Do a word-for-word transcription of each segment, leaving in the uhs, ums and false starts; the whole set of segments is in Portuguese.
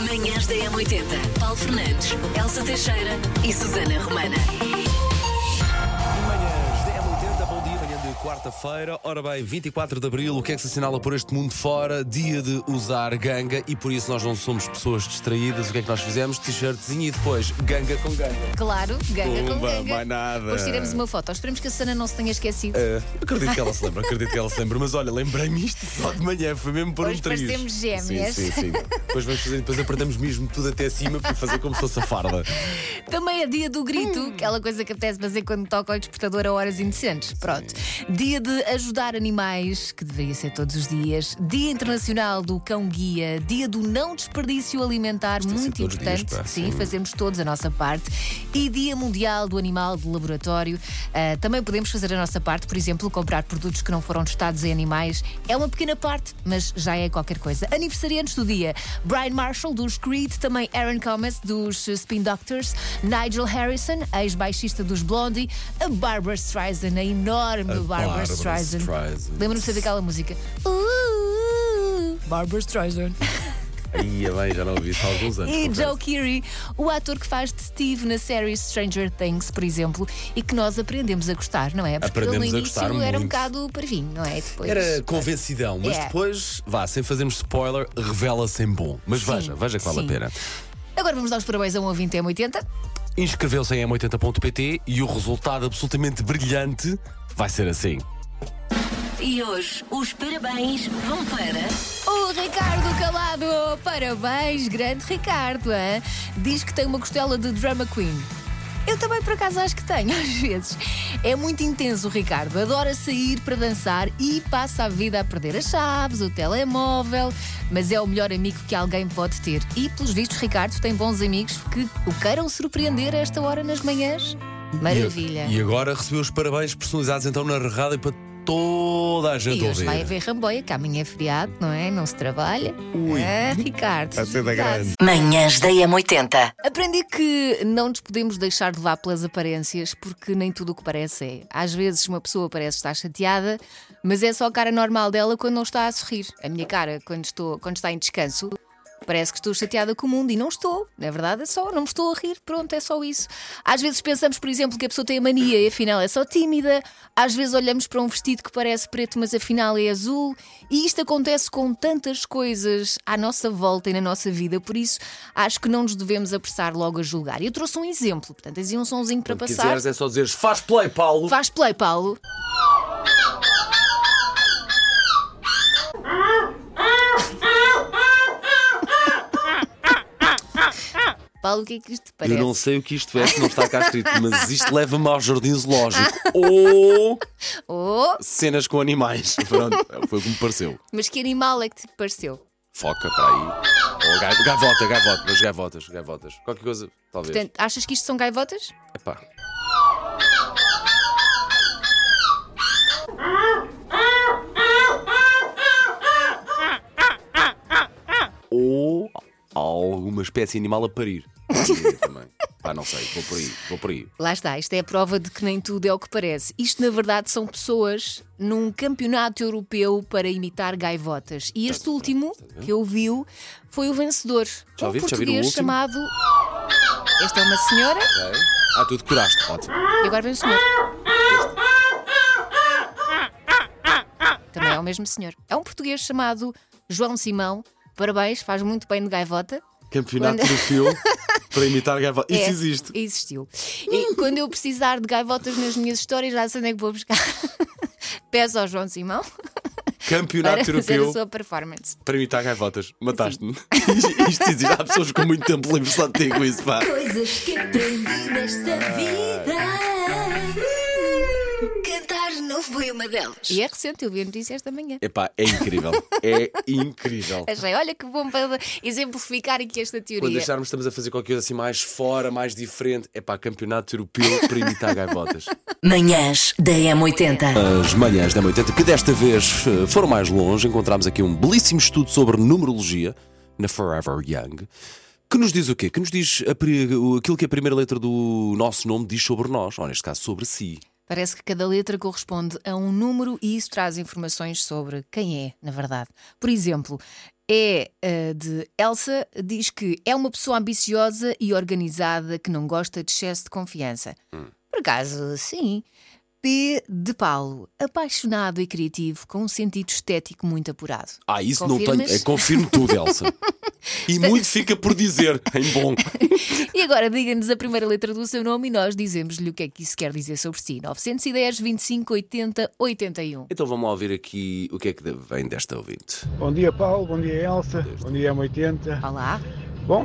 Manhãs da M oitenta. Paulo Fernandes, Elsa Teixeira e Susana Romana. Manhãs da M oitenta, bom dia, manhã de quarta-feira. Ora bem, vinte e quatro de abril, o que é que se assinala por este mundo fora? Dia de usar ganga e por isso nós não somos pessoas distraídas. O que é que nós fizemos? T-shirtzinho e depois ganga com ganga. Claro, ganga com Pumba, ganga. mais nada. Depois tiramos uma foto. Esperemos que a Susana não se tenha esquecido. Uh, acredito que ela se lembra, acredito que ela se lembra. Mas olha, lembrei-me isto só de manhã, foi mesmo por Hoje um triz. parecemos gêmeas. Sim, sim, sim. Depois vamos fazer, depois apertamos mesmo tudo até cima para fazer como se fosse a farda. Também é dia do grito, aquela coisa que apetece fazer quando toca o despertador a horas indecentes. Pronto. Dia de ajudar animais, que deveria ser todos os dias. Dia Internacional do Cão-Guia. Dia do não desperdício alimentar, Isto é muito todos os dias, importante. pá. Sim, Hum. fazemos todos a nossa parte. E Dia Mundial do Animal de Laboratório. Ah, também podemos fazer a nossa parte, por exemplo, comprar produtos que não foram testados em animais. É uma pequena parte, mas já é qualquer coisa. Aniversariantes do dia: Brian Marshall, dos Creed, também Aaron Comas, dos Spin Doctors, Nigel Harrison, ex-baixista dos Blondie, a Barbra Streisand, a enorme A Barbra Barbra Streisand. Streisand. Lembro-me sempre daquela música. Uh, Barbra Streisand. Aí, é bem, já não ouvi isso há alguns anos. E confesso. Joe Keery, o ator que faz de Steve na série Stranger Things, por exemplo, e que nós aprendemos a gostar, não é? Porque Aprendemos ele no a início gostar era um muito. bocado parvinho, não é? Depois... Era convencidão, mas É. depois, vá, sem fazermos spoiler, revela-se em bom. Mas Sim, veja, veja que vale sim. a pena. Agora vamos dar os parabéns a um ouvinte M oitenta. Inscreveu-se em m oitenta ponto p t e o resultado absolutamente brilhante vai ser assim. E hoje os parabéns vão para... O Ricardo Calado. Parabéns, grande Ricardo. Hein? Diz que tem uma costela de drama queen. Eu também, por acaso, acho que tenho, às vezes. É muito intenso o Ricardo. Adora sair para dançar e passa a vida a perder as chaves, o telemóvel. Mas é o melhor amigo que alguém pode ter. E, pelos vistos, Ricardo tem bons amigos que o queiram surpreender a esta hora nas manhãs. Maravilha. E, e agora recebeu os parabéns personalizados então na rádio para toda a gente E hoje ouvir. vai haver ramboia, que amanhã é feriado, não é? Não se trabalha. Ui. Ah, Ricardo. Vai ser da grande. Manhãs da M oitenta. Aprendi que não nos podemos deixar levar pelas aparências, porque nem tudo o que parece é. Às vezes uma pessoa parece estar chateada, mas é só a cara normal dela quando não está a sorrir. A minha cara, quando, estou, quando está em descanso, parece que estou chateada com o mundo e não estou. Na verdade é só, não me estou a rir, pronto, é só isso. Às vezes pensamos, por exemplo, que a pessoa tem a mania e afinal é só tímida. Às vezes olhamos para um vestido que parece preto, mas afinal é azul. E isto acontece com tantas coisas à nossa volta e na nossa vida, por isso acho que não nos devemos apressar logo a julgar. Eu trouxe um exemplo, portanto, dizia um sonzinho para Se passar. quiseres é só dizeres faz play, Paulo. Faz play, Paulo. Paulo, o que é que isto parece? Eu não sei o que isto é, que não está cá escrito, mas isto leva-me ao jardim zoológico. Ou Oh, cenas com animais. Pronto, foi o que me pareceu. mas que animal é que te pareceu? Foca para aí. Ou gai- gaivota, gaivota, mas gaivotas, gaivotas. Qualquer coisa, talvez. Portanto, achas que isto são gaivotas? Epá. Ou alguma espécie animal a parir. Também. Pá, não sei, vou por aí, vou por aí. Lá está, isto é a prova de que nem tudo é o que parece. Isto, na verdade, são pessoas num campeonato europeu para imitar gaivotas. E este último, que eu vi, foi o vencedor. Já um ouviste? Já viram o português último? chamado... Esta é uma senhora Ok. Ah, tu decoraste, ótimo. e agora vem o senhor. Também é o mesmo senhor. É um português chamado João Simão. Parabéns, faz muito bem de gaivota. Campeonato Quando- europeu para imitar gaivota. Isso É, existe. Existiu. E quando eu precisar de gaivotas nas minhas histórias, já sei onde é que vou buscar. Peço ao João Simão para Campeonato fazer a europeu sua performance. para imitar gaivotas. Mataste-me. Isto existe. Há pessoas com muito tempo livre só de ter com isso, pá. Coisas que aprendi nesta vida. Cantar não foi uma delas. E é recente, eu vi a notícia esta manhã. Epá, é incrível. É incrível. Achei, olha que bom para exemplificar aqui esta Quando teoria. deixarmos, estamos a fazer qualquer coisa assim mais fora, mais diferente. Epá, campeonato europeu para imitar gaivotas. Manhãs da M oitenta. As manhãs da M oitenta, que desta vez eh, foram mais longe, encontramos aqui um belíssimo estudo sobre numerologia na Forever Young. Que nos diz o quê? Que nos diz a pri- o- aquilo que a primeira letra do nosso nome diz sobre nós, ou neste caso sobre si. Parece que cada letra corresponde a um número e isso traz informações sobre quem é, na verdade. Por exemplo, é uh, de Elsa, diz que é uma pessoa ambiciosa e organizada que não gosta de excesso de confiança. Hum. Por acaso, sim. P de Paulo, apaixonado e criativo, com um sentido estético muito apurado. Ah, isso Confirmas? não tenho. Eu confirmo tudo, Elsa. E muito fica por dizer, em bom. E agora diga-nos a primeira letra do seu nome e nós dizemos-lhe o que é que isso quer dizer sobre si. nove um zero, vinte e cinco, oitenta, oitenta e um. Então vamos lá ouvir aqui o que é que vem desta ouvinte. Bom dia, Paulo. Bom dia, Elsa. Bom dia, M oitenta. Olá. Bom,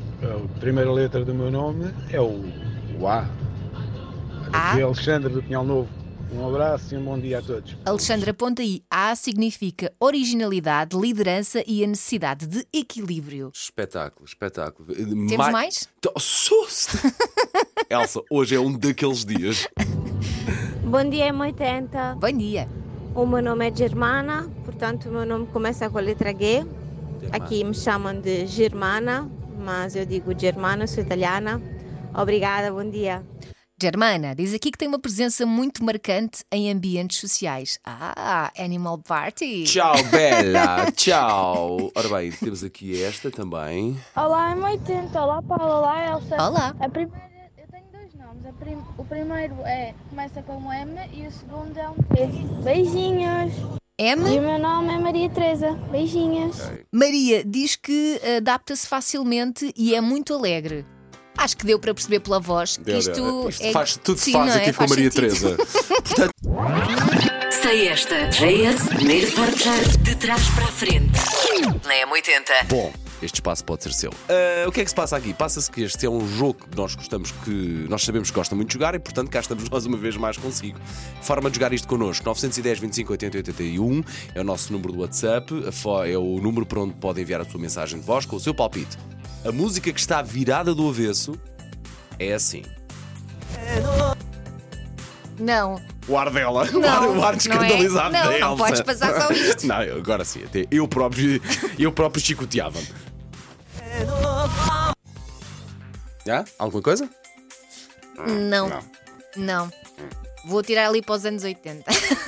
a primeira letra do meu nome é o, o A. A? Aqui é Alexandre do Pinhal Novo. Um abraço e um bom dia a todos. Alexandre, aponta aí. A significa originalidade, liderança e a necessidade de equilíbrio. Espetáculo, espetáculo. Temos Ma- mais? Tô- Susto! Elsa, hoje é um daqueles dias. Bom dia, M oitenta. Bom dia. O meu nome é Germana, portanto o meu nome começa com a letra G. Aqui me chamam de Germana, mas eu digo Germana, sou italiana. Obrigada, bom dia. Germana, diz aqui que tem uma presença muito marcante em ambientes sociais. Ah, Animal Party. Tchau, Bela. Tchau. Ora bem, temos aqui esta também. Olá, M oitenta. Olá, Paulo. Olá, Elsa. Olá. A primeira, eu tenho dois nomes. A prim- o primeiro é, começa com um M e o segundo é um P. Beijinhos. M. E o meu nome é Maria Teresa. Beijinhos. Maria diz que adapta-se facilmente e é muito alegre. Acho que deu para perceber pela voz que Deu, isto, deu. Isto é... faz, tudo Sim, faz não é? aqui com a Faz Maria sentido. Teresa. Portanto, Sei esta. J S, primeiro portar de trás para a frente. Na M oitenta. bom, este espaço pode ser seu. Ah, o que é que se passa aqui? Passa-se que este é um jogo que nós gostamos, que nós sabemos que gosta muito de jogar e, portanto, cá estamos nós uma vez mais consigo. Forma de jogar isto connosco: nove um zero, vinte e cinco, oitenta, oitenta e um é o nosso número do WhatsApp, a fo- é o número para onde pode enviar a sua mensagem de voz com o seu palpite. A música que está virada do avesso é assim. Não, O ar dela, Não, o ar, o ar não é? escandalizado Não, da não Elsa. podes passar só isto. Não, eu- agora sim, até eu próprio, eu próprio chicoteava-me. Já? Alguma coisa? não, não. Vou tirar ali para os anos oitenta.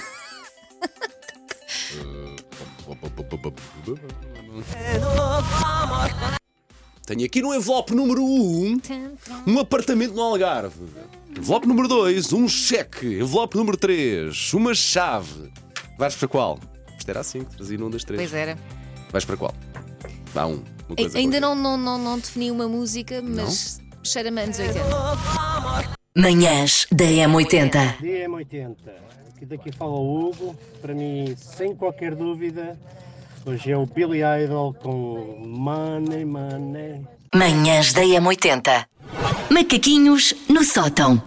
Tenho aqui no envelope número um um apartamento no Algarve. Envelope número dois, um cheque. Envelope número três, uma chave. Vais para qual? Isto era assim que trazia num das três. Pois era. Vais para qual? Vá um. Uma coisa Ainda qualquer. não, não, não, não defini uma música, mas cheira-me anos oitenta. Manhãs da M oitenta. D M oitenta, aqui daqui fala o Hugo, para mim, sem qualquer dúvida, hoje é o Billy Idol com Money, Money. Manhãs da M oitenta. Macaquinhos no sótão.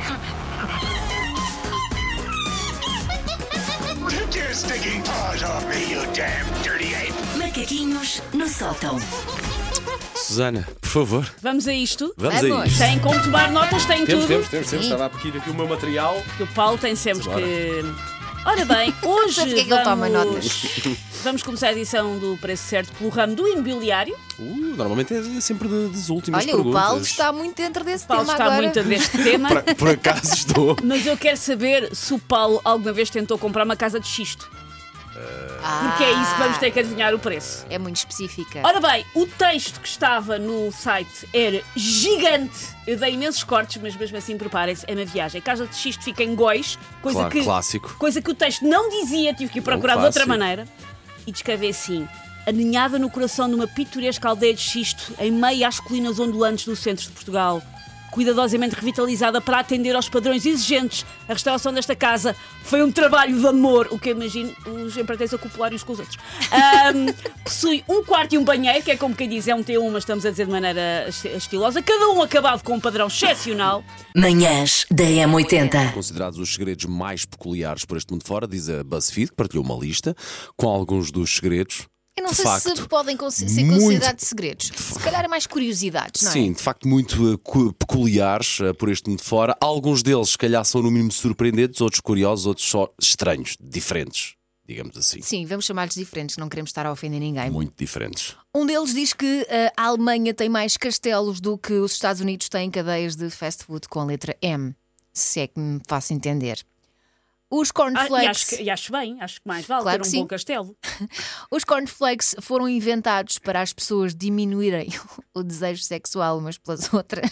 Take your stinking paws off me, you damn dirty ape! Macaquinhos no sótão. Susana, por favor, Vamos a isto. vamos, Vamos. a isto. Tem como tomar notas, tem Temos, tudo. temos, temos, temos. Estava a pedir aqui o meu material. Que o Paulo tem sempre Bora. que. Ora bem, hoje Sabe porque é que ele toma vamos... notas? vamos começar a edição do Preço Certo pelo ramo do imobiliário. Uh, normalmente é sempre de- das últimas Olha, o perguntas. Paulo está muito dentro desse O Paulo tema está agora. muito a ver este tema. Por, por acaso estou. Mas eu quero saber se o Paulo alguma vez tentou comprar uma casa de xisto. Porque é isso que vamos ter que adivinhar o preço. É muito específica. Ora bem, o texto que estava no site era gigante. Eu dei imensos cortes, mas mesmo assim preparem-se, é uma viagem. A casa de xisto fica em Góis, coisa, Claro, que, clássico. coisa que o texto não dizia, tive que ir procurar É um de outra clássico. maneira. E descrever assim: aninhada no coração de uma pitoresca aldeia de xisto, em meio às colinas ondulantes do centro de Portugal. Cuidadosamente revitalizada para atender aos padrões exigentes, a restauração desta casa foi um trabalho de amor, o que eu imagino os empreiteiros a copularem uns com os outros. Ahm, possui um quarto e um banheiro, que é como quem diz, é um T um, mas estamos a dizer de maneira esti- estilosa, cada um acabado com um padrão excepcional. Manhãs da M oitenta. Considerados os segredos mais peculiares por este mundo fora, diz a BuzzFeed, que partilhou uma lista com alguns dos segredos. Eu não de sei facto, se podem con- ser muito- considerados segredos. Se calhar é mais curiosidades, não é? Sim, de facto, muito uh, cu- peculiares uh, por este mundo fora. Alguns deles, se calhar, são no mínimo surpreendentes, outros curiosos, outros só estranhos, diferentes, digamos assim. Sim, vamos chamar-lhes diferentes, não queremos estar a ofender ninguém. Muito diferentes. Um deles diz que uh, a Alemanha tem mais castelos do que os Estados Unidos têm cadeias de fast food com a letra M, se é que me faço entender. Os Ah, cornflakes. e, acho que, e acho bem, acho que mais vale Claro ter que um sim. bom castelo. Os cornflakes foram inventados para as pessoas diminuírem o desejo sexual umas pelas outras.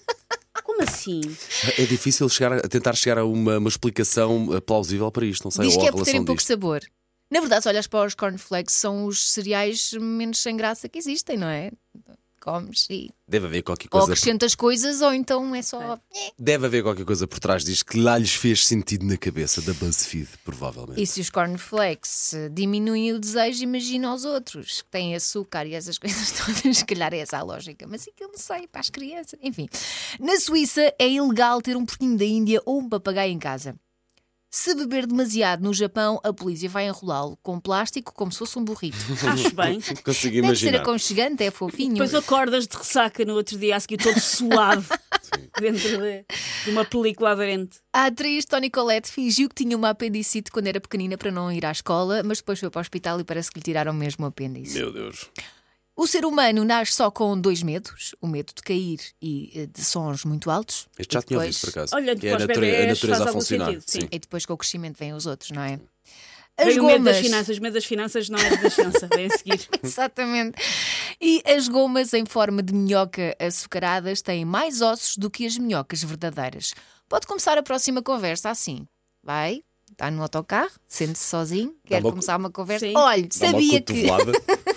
Como assim? É difícil chegar a, tentar chegar a uma, uma explicação eh, plausível para isto, não sei, Diz ou que a é por relação terem pouco disto. sabor. Na verdade, se olhas para os cornflakes, são os cereais menos sem graça que existem, não é? Comes e Deve haver qualquer ou coisa. acrescentas coisas ou então é só. Deve haver qualquer coisa por trás disto que lá lhes fez sentido na cabeça da BuzzFeed, provavelmente. E se os cornflakes eh, diminuem o desejo, imagina os outros que têm açúcar e essas coisas todas. Se calhar é essa a lógica, mas é que eu não sei para as crianças. Enfim, na Suíça é ilegal ter um porquinho da Índia ou um papagaio em casa. Se beber demasiado no Japão, a polícia vai enrolá-lo com plástico como se fosse um burrito. Acho bem. Consegui Deve ser imaginar. aconchegante, é fofinho. Depois acordas de ressaca no outro dia a seguir todo suado dentro de, de uma película aderente. A atriz Toni Collette fingiu que tinha uma apendicite quando era pequenina para não ir à escola, mas depois foi para o hospital e parece que lhe tiraram mesmo o apêndice. Meu Deus. O ser humano nasce só com dois medos, o medo de cair e eh, de sons muito altos. Este já E tinha depois- ouvido, por acaso. Olhando Que é a, para os nature- a bebés, natureza faz a algum funcionar. sentido, sim. E depois com o crescimento vêm os outros, não é? As Vem o medo das gomas. finanças, o medo das finanças não é de nascença, vem a seguir. Exatamente. E as gomas em forma de minhoca açucaradas têm mais ossos do que as minhocas verdadeiras. Pode começar a próxima conversa assim. Vai, está no autocarro, sente-se sozinho, quer uma- começar uma conversa. Sim. Olha, Dá uma sabia que. cotovelada.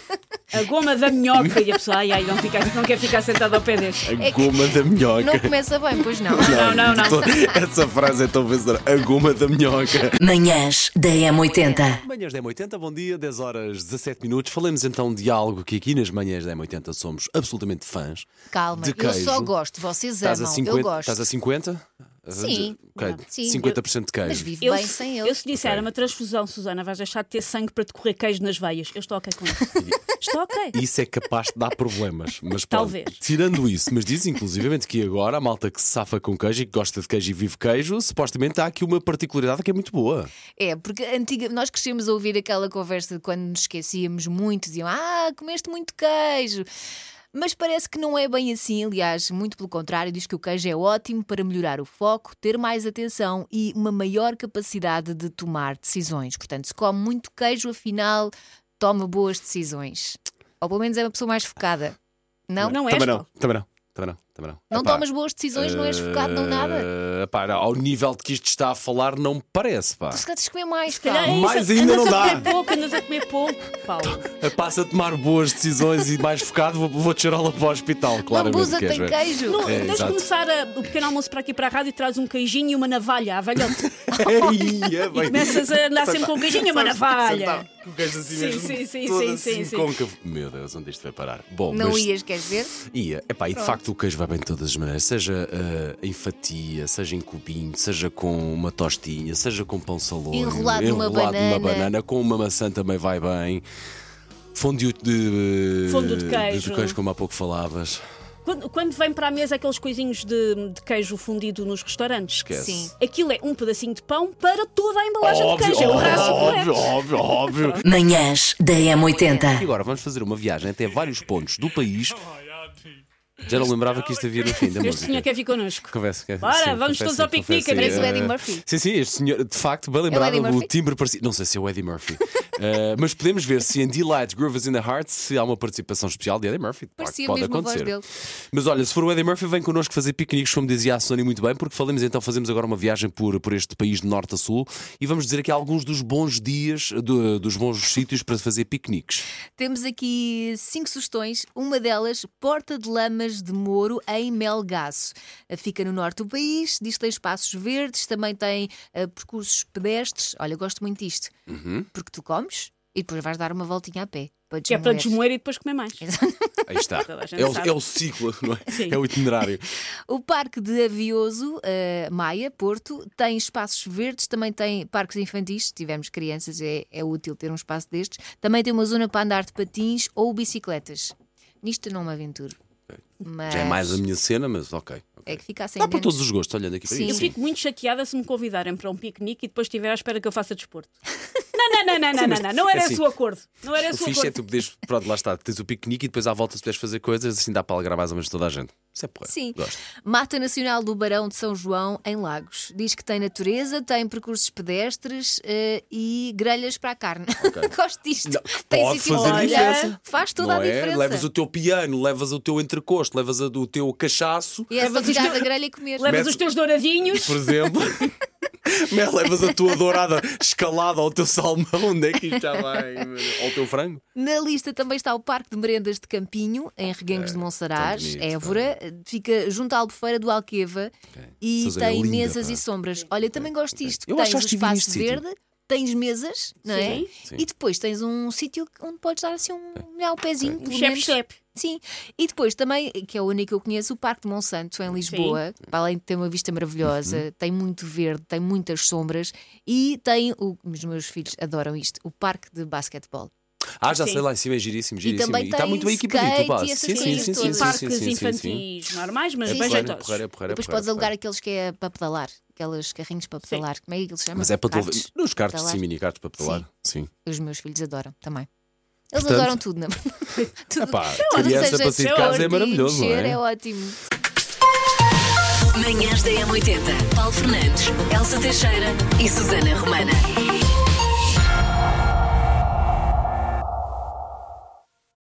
A goma da minhoca e a pessoa, ai, ai, não, fica, não quer ficar sentado ao pé deste. A goma da minhoca. Não começa bem, pois não. Não, não, não. Essa frase é tão vencedora. A goma da minhoca. Manhãs da M oitenta. Manhãs da M oitenta, bom dia, dez horas dezassete minutos. Falemos então de algo que aqui nas manhãs da M oitenta somos absolutamente fãs. Calma, De eu queijo. só gosto, vocês Estás a amam, cinquenta? eu gosto. Estás a cinquenta? Sim. Ok, Sim. cinquenta por cento de Mas queijo. vive Eu, bem se- sem eu ele. se disser Ok. uma transfusão, Susana, vais deixar de ter sangue para te correr queijo nas veias. Eu estou ok com isso. Estou ok. Isso é capaz de dar problemas. Mas pronto, Talvez. tirando isso, mas diz inclusivamente que agora a malta que se safa com queijo e que gosta de queijo e vive queijo, supostamente há aqui uma particularidade que é muito boa. É, porque antiga, nós crescemos a ouvir aquela conversa de quando nos esquecíamos muito, diziam, ah, comeste muito queijo. Mas parece que não é bem assim, aliás, muito pelo contrário, diz que o queijo é ótimo para melhorar o foco, ter mais atenção e uma maior capacidade de tomar decisões. Portanto, se come muito queijo, afinal, toma boas decisões. Ou pelo menos é uma pessoa mais focada. Não? Não és, Também não, Paulo? também não. Também não, também não. Não Epá, tomas boas decisões, não és focado, não nada. eh, pá, ao nível de que isto está a falar, não me parece, pá. Tu se calhar tens de comer mais, Calhar é Paulo. isso, Mais ainda andas não a dá. comer pouco, andas a comer pouco, Paulo. Passa a tomar boas decisões e mais focado, vou, vou tirar-la para o hospital, claramente. Lambuza queres tem ver? queijo. Não, É, tens de exato. começar a- o pequeno almoço para aqui para a rádio e traz um queijinho e uma navalha à velhote. Ei, é E bem. começas a andar sempre com um queijinho e uma navalha. Com o queijo assim Sim, mesmo, sim, sim, todo sim, assim sim, sim. côncavo. Meu Deus, onde isto vai parar? Bom, Não mas ias, queres ver? ia. Epá, e de facto o queijo vai bem de todas as maneiras, seja eh, em fatia, seja em cubinho, seja com uma tostinha, seja com pão salômio, Enrolado numa enrolado numa banana. banana, com uma maçã também vai bem. Fondue de, Fondue de queijo. de queijo, como há pouco falavas. Quando, quando vem para a mesa aqueles coisinhos de, de queijo fundido nos restaurantes, Esquece. Sim. aquilo é um pedacinho de pão para toda a embalagem de queijo. É o raço óbvio, correto. óbvio, óbvio. Manhãs da M oitenta. E agora vamos fazer uma viagem até vários pontos do país. Já não lembrava que isto havia no fim da Este música. senhor quer vir connosco. Conversa, quer- Bora, sim, vamos confesso, todos ao piquenique, confesso, parece o eh, Eddie Murphy. Sim, sim, este senhor, de facto, bem lembrado, Eddie o Murphy? timbre parecia. Não sei se é o Eddie Murphy. Eh, mas podemos ver se em Delight Grooves in the Heart se há uma participação especial de Eddie Murphy. Pode- Parecia pode mesmo a voz acontecer. dele. Mas olha, se for o Eddie Murphy, vem connosco fazer piqueniques, como dizia a Sónia muito bem, porque falamos então, fazemos agora uma viagem por, por este país de norte a sul e vamos dizer aqui alguns dos bons dias, do- dos bons sítios para fazer piqueniques. Temos aqui cinco sugestões. Uma delas, Porta de Lamas de Moro, em Melgaço. Fica no norte do país, diz que tem espaços verdes, também tem uh, percursos pedestres. Olha, eu gosto muito disto. Uhum. Porque tu comes e depois vais dar uma voltinha a pé. Para Que é para desmoer. desmoer e depois comer mais. Aí está. Toda a gente É o, sabe. é o ciclo, não é? Sim. É o itinerário. O Parque de Avioso, uh, Maia, Porto, tem espaços verdes, também tem parques infantis. Se tivermos crianças, é, é útil ter um espaço destes. Também tem uma zona para andar de patins ou bicicletas. Nisto eu não me aventuro. Mas... Já é mais a minha cena, mas ok. ok. É que fica sem Dá para dentes. todos os gostos, olhando aqui para Sim. isso. Eu fico muito chateada se me convidarem para um piquenique e depois estiver à espera que eu faça desporto. Não, não, não, não, não, não, não, não era é assim, esse o acordo. Não era O esse o fixe é acordo. tu poderes, pronto, lá está, tens o piquenique e depois à volta se puderes fazer coisas, assim dá para alegrar mais ou menos toda a gente. Isso é porra. Sim. Gosto. Mata Nacional do Barão de São João, em Lagos. Diz que tem natureza, tem percursos pedestres eh, e grelhas para a carne. Gosto disto. Não, Tem pode sítio fazer onde- diferença. Faz toda Não a é? diferença. Levas o teu piano, levas o teu entrecosto, levas a- o teu cachaço, E é só Levas os tirar teus- da grelha e comer. Levas Metes- os teus douradinhos. por exemplo. Mas levas a tua dourada escalada ao teu salmão, onde é que isto já vai? Ao teu frango? Na lista também está o Parque de Merendas de Campinho, em Reguengos de Monsaraz, tão bonito, Évora. Fica junto à Albufeira do Alqueva e Essa zona é tem linda, mesas pá. e sombras. Olha, também gosto disto. Eu tens acho o que estive neste espaço sítio. verde, tens mesas, não é? Sim. Sim. E depois tens um sítio onde podes dar assim um, um pezinho, Um pelo menos. chepe-chepe. Sim, e depois também, que é o único que eu conheço, o Parque de Monsanto, em Lisboa, para além de ter uma vista maravilhosa, Uhum. tem muito verde, tem muitas sombras e tem, o, os meus filhos adoram isto, o Parque de Basquetebol. Ah, já Sim. sei lá em cima, é giríssimo, giríssimo. também está tem muito bem skate equipadito, pá. e essas Sim, sim, coisas sim, sim, todas. sim, Parques sim, sim, sim, sim. infantis normais, mas É bem porreiro, é jeitosos. porreiro, é porreiro, é Depois porreiro, podes é alugar porreiro. aqueles que é para pedalar, aqueles carrinhos para pedalar. Como é que eles chamam? Mas é para tu levar. Karts? Nos cartos, Pedalar? sim, mini cartos para pedalar. Sim. Os meus filhos adoram também. Eles Portanto- adoram tudo, não é? Tudo. Epá, Tudo criança seja para sair de casa é desporto e maravilhoso, não mexer é? é ótimo. Manhãs da M oitenta. Paulo Fernandes, Elsa Teixeira e Susana Romana.